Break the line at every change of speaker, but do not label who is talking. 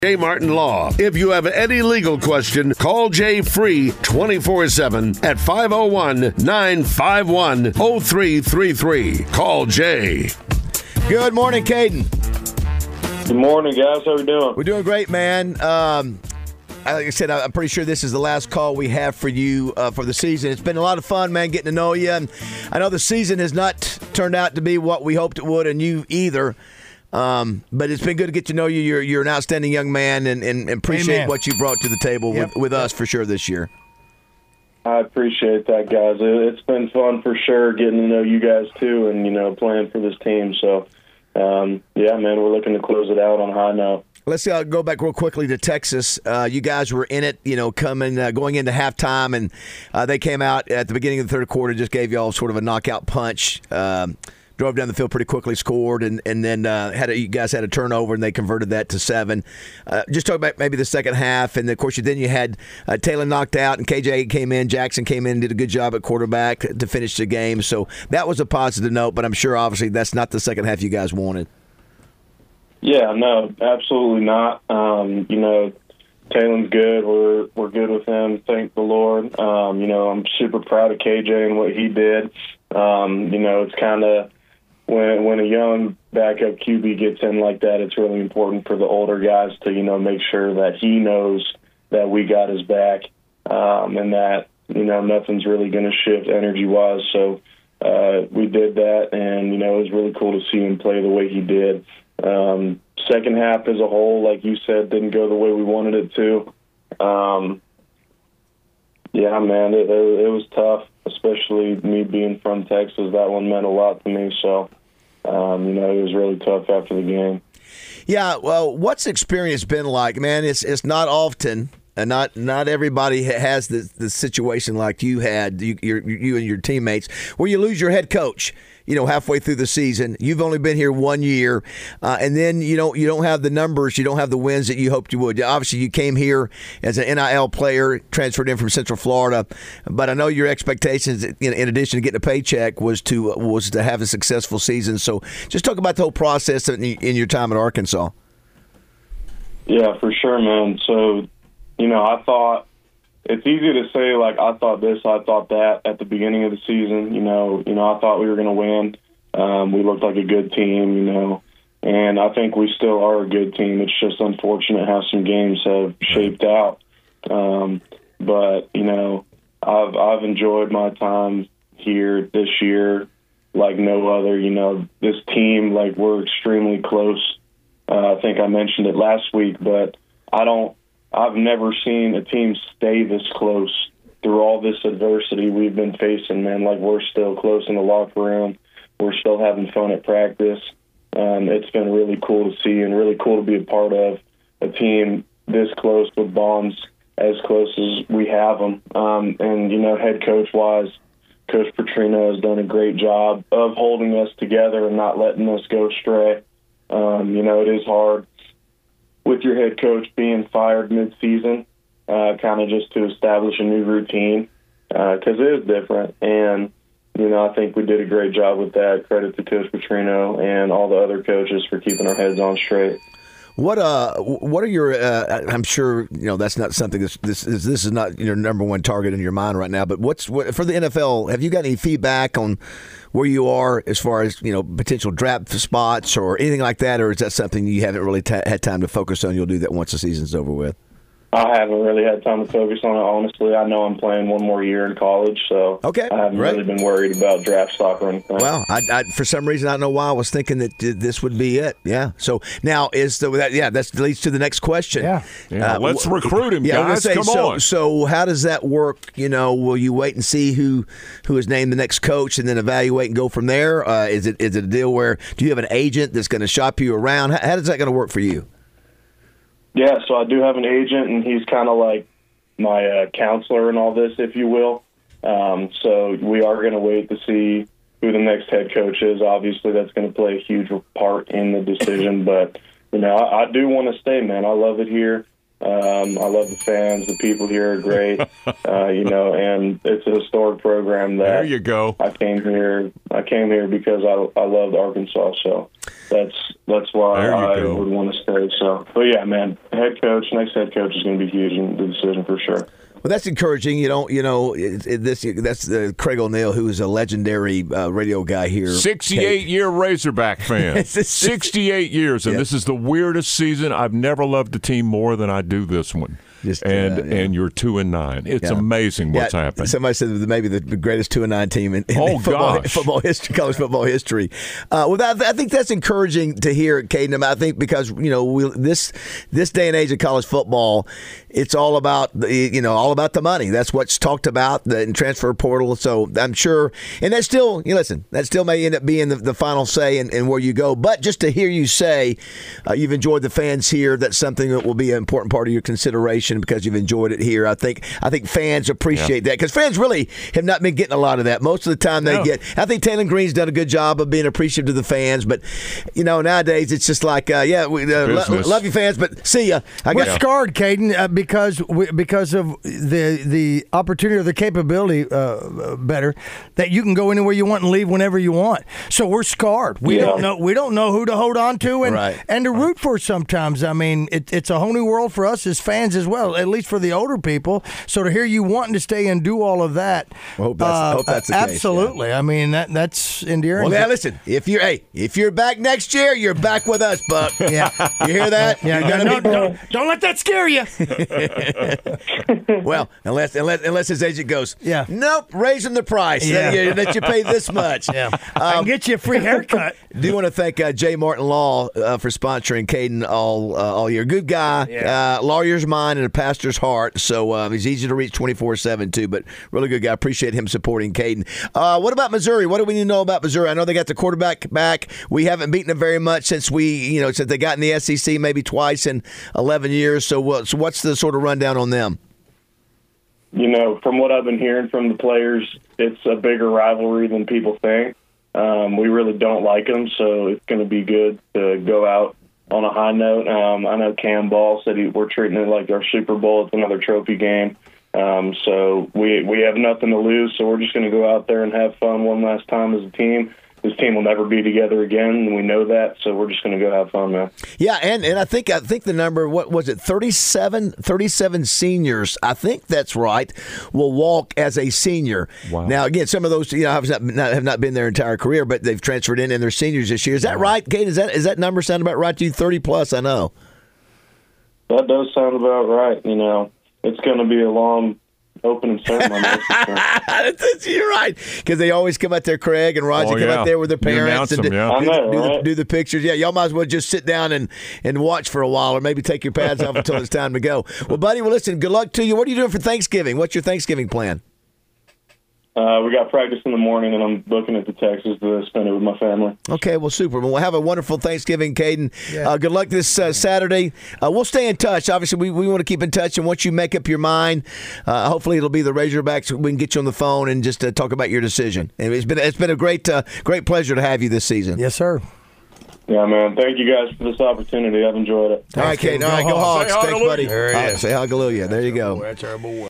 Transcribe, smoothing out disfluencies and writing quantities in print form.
J. Martin Law. If you have any legal question, call Jay free 24/7 at 501-951-0333. Call Jay.
Good morning, Caden.
Good morning, guys. How are we doing?
We're doing great, man. Like I said, I'm pretty sure this is the last call we have for you for the season. It's been a lot of fun, man, getting to know you. And I know the season has not turned out to be what we hoped it would, and you either. But it's been good to get to know you. You're an outstanding young man, and appreciate what you brought to the table with us for sure this year.
I appreciate that, guys. It's been fun for sure getting to know you guys too, and playing for this team. So, yeah, man, we're looking to close it out on a high note.
Let's go back real quickly to Texas. You guys were in it, going into halftime, and they came out at the beginning of the third quarter, just gave you all sort of a knockout punch. Drove down the field pretty quickly, scored, and then you guys had a turnover, and they converted that to 7. Just talk about maybe the second half, and of course then you had Taylor knocked out, and KJ came in, Jackson came in, and did a good job at quarterback to finish the game. So that was a positive note, but I'm sure obviously that's not the second half you guys wanted.
Yeah, no, absolutely not. Taylor's good. We're good with him. Thank the Lord. I'm super proud of KJ and what he did. It's kind of when a young backup QB gets in like that, it's really important for the older guys to, make sure that he knows that we got his back, and that, nothing's really going to shift energy-wise. So we did that, and, it was really cool to see him play the way he did. Second half as a whole, like you said, didn't go the way we wanted it to. Yeah, man, it was tough, especially me being from Texas. That one meant a lot to me. So, it was really tough after the game.
Yeah, well, what's the experience been like, man? It's not often, and not everybody has the situation like you had, you and your teammates, where you lose your head coach, halfway through the season. You've only been here 1 year, and then you don't have the numbers, you don't have the wins that you hoped you would. Obviously, you came here as an NIL player, transferred in from Central Florida, but I know your expectations, in addition to getting a paycheck, was to have a successful season. So, just talk about the whole process in your time at Arkansas.
Yeah, for sure, man. So, I thought it's easy to say, like, I thought this, I thought that at the beginning of the season. I thought we were going to win. We looked like a good team, and I think we still are a good team. It's just unfortunate how some games have shaped out. But, I've enjoyed my time here this year like no other. This team, like, we're extremely close. I think I mentioned it last week, but I've never seen a team stay this close through all this adversity we've been facing, man. Like, we're still close in the locker room. We're still having fun at practice. It's been really cool to see and really cool to be a part of a team this close with bonds as close as we have them. Head coach-wise, Coach Petrino has done a great job of holding us together and not letting us go astray. It is hard with your head coach being fired mid-season, kind of just to establish a new routine, because it is different. And, I think we did a great job with that. Credit to Coach Petrino and all the other coaches for keeping our heads on straight.
What are your? I'm sure that's not something. This is not your number one target in your mind right now. But what for the NFL? Have you got any feedback on where you are as far as potential draft spots or anything like that, or is that something you haven't really had time to focus on? You'll do that once the season's over with.
I haven't really had time to focus on it, honestly. I know I'm playing one more year in college, so
okay,
I haven't really been worried about draft stock or anything.
Well, I for some reason, I don't know why, I was thinking that this would be it. Yeah. So now that leads to the next question.
Yeah. Let's recruit him, guys. Come on.
So how does that work? Will you wait and see who is named the next coach and then evaluate and go from there? Is it a deal where do you have an agent that's going to shop you around? How is that going to work for you?
Yeah, so I do have an agent, and he's kind of like my counselor in all this, if you will. So we are going to wait to see who the next head coach is. Obviously, that's going to play a huge part in the decision. But, I do want to stay, man. I love it here. I love the fans. The people here are great, and it's a historic program. That
there you go.
I came here because I loved Arkansas, so that's why I would want to stay. So, but yeah, man, next head coach is going to be huge in the decision for sure.
Well, that's encouraging. That's Craig O'Neill, who is a legendary radio guy here.
68-year Razorback fan. 68 years, and this is the weirdest season. I've never loved a team more than I do this one. And you're 2-9. It's amazing what's happening.
Somebody said maybe the greatest 2-9 team in football history, college football history. I think that's encouraging to hear, Caden. I think because this day and age of college football, it's all about the money. That's what's talked about in transfer portal. So I'm sure, and that still may end up being the final say in where you go. But just to hear you say you've enjoyed the fans here, that's something that will be an important part of your consideration. Because you've enjoyed it here. I think fans appreciate that because fans really have not been getting a lot of that. Most of the time they get. I think Taylor Green's done a good job of being appreciative to the fans, but nowadays it's just like we love you fans, but see ya.
We're scarred, Caden, because of the opportunity or the capability better that you can go anywhere you want and leave whenever you want. So we're scarred. We don't know who to hold on to and to root for sometimes. I mean, it's a whole new world for us as fans as well. At least for the older people. So to hear you wanting to stay and do all of that,
I hope that's the case.
Absolutely. Yeah. I mean that's endearing.
Well, listen, if you're back next year, you're back with us, Buck.
Yeah,
you hear that?
Yeah, don't let that scare you.
Well, unless his agent goes, nope, raising the price.
Yeah.
That you pay this much.
Yeah, I can get you a free haircut.
Do want to thank J. Martin Law for sponsoring Caden all year. Good guy, lawyer's mind and a pastor's heart. So he's easy to reach 24/7 too. But really good guy. Appreciate him supporting Caden. What about Missouri? What do we need to know about Missouri? I know they got the quarterback back. We haven't beaten them very much since they got in the SEC maybe twice in 11 years. So what's the sort of rundown on them?
From what I've been hearing from the players, it's a bigger rivalry than people think. We really don't like them, so it's going to be good to go out on a high note. I know Cam Ball said we're treating it like our Super Bowl. It's another trophy game. So we have nothing to lose, so we're just going to go out there and have fun one last time as a team. This team will never be together again, and we know that, so we're just going to go have fun, man.
Yeah, and I think the number, what was it, 37 seniors, I think that's right, will walk as a senior.
Wow.
Now, again, some of those have not been their entire career, but they've transferred in their seniors this year. Is that right, Kate? Is that number sound about right to you? 30-plus, I know.
That does sound about right. It's going to be a long opening ceremony.
You're right, because they always come out there, Craig and Roger come out there with their parents and do the pictures. Yeah, y'all might as well just sit down and watch for a while, or maybe take your pads off until it's time to go. Well, buddy, listen, good luck to you. What are you doing for Thanksgiving? What's your Thanksgiving plan?
We got practice in the morning, and I'm booking it to Texas to spend it with my family.
Okay, well, super. Well, we'll have a wonderful Thanksgiving, Caden. Yeah. Good luck this Saturday. We'll stay in touch. Obviously, we want to keep in touch, and once you make up your mind, hopefully it'll be the Razorbacks. We can get you on the phone and just talk about your decision. And it's been a great pleasure to have you this season.
Yes, sir.
Yeah, man. Thank you guys for this opportunity. I've enjoyed it.
All right, Caden. All right, go Hogs. Thanks, buddy.
There he is.
Say hallelujah. There you go.
That's our boy.